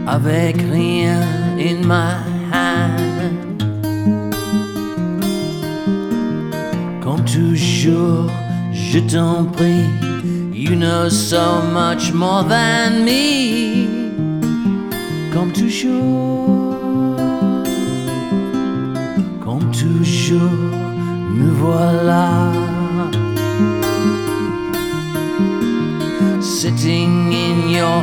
avec rien in my hand. Comme toujours, je t'en prie, you know so much more than me. Comme toujours, nous voilà. Sitting in your